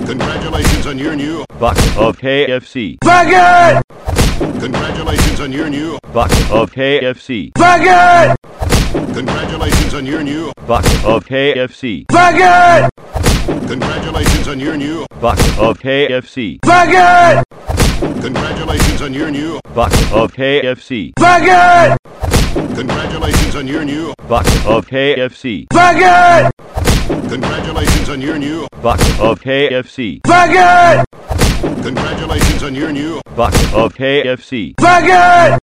Congratulations on your new bucket of KFC. Faggot! Congratulations on your new Bucket of KFC. Faggot! Congratulations on your new Bucket of KFC. Faggot! Congratulations on your new Bucket of KFC. Faggot! Congratulations on your new Bucket of KFC. Faggot! Congratulations on your new Bucket of KFC. Faggot! Congratulations on your new Bucket of KFC. Faggot! Congratulations on your new Bucket of KFC. Faggot!